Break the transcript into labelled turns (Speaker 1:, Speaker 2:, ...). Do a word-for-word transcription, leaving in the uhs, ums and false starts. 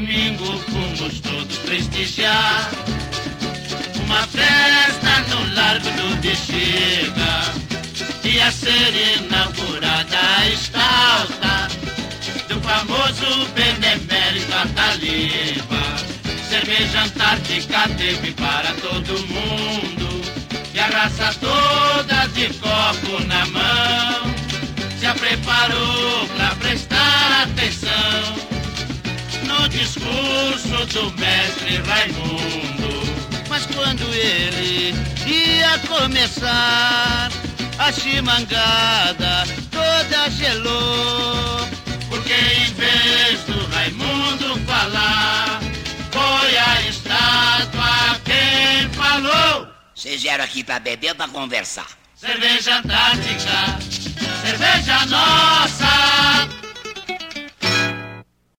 Speaker 1: domingo fomos todos prestigiar uma festa no Largo do Bexiga. Ia ser inaugurada a estalta do famoso benemérito Ataliba. Cerveja Antártica teve para todo mundo e a raça toda de copo na mão já preparou pra prestar atenção no discurso do mestre Raimundo. Mas quando ele ia começar, a chimangada toda gelou, porque em vez do Raimundo falar, foi a estátua quem falou.
Speaker 2: Vocês vieram aqui pra beber ou pra conversar?
Speaker 1: Cerveja Antártica, cerveja nossa,